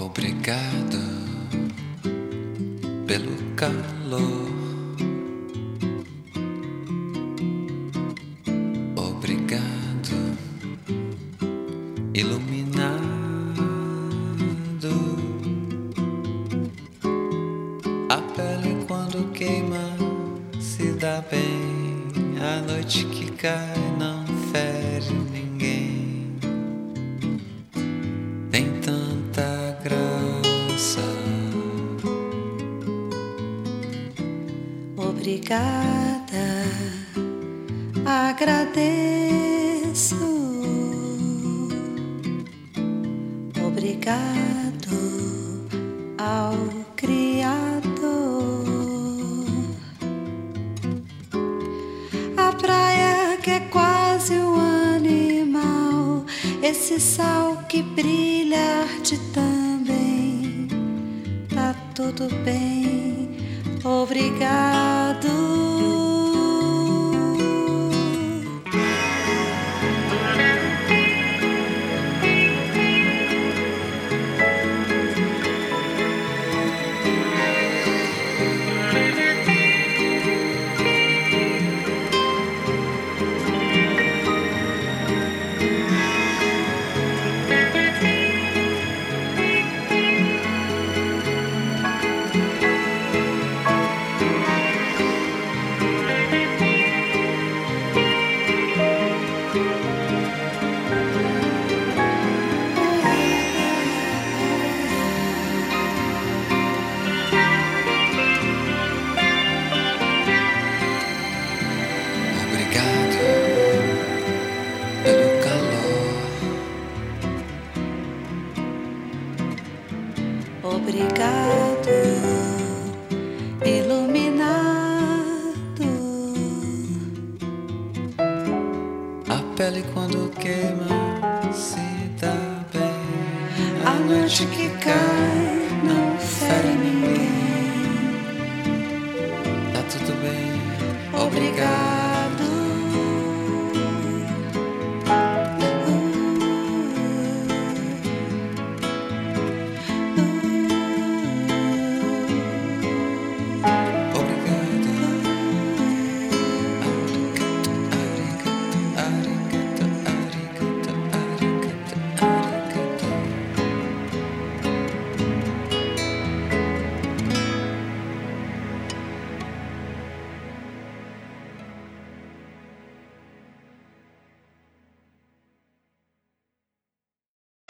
Obrigado pelo calor. Obrigado, iluminado. A pele quando queima se dá bem. A noite que cai não fere ninguém. Tem tanta graça. Obrigada, agradeço. Obrigado ao Criador. A praia que é quase um animal, esse sal que brilha arte também. Tá tudo bem, obrigado. Obrigado, iluminado. A pele quando queima se dá bem. A noite que cai não fere ninguém. Tá tudo bem, Obrigado.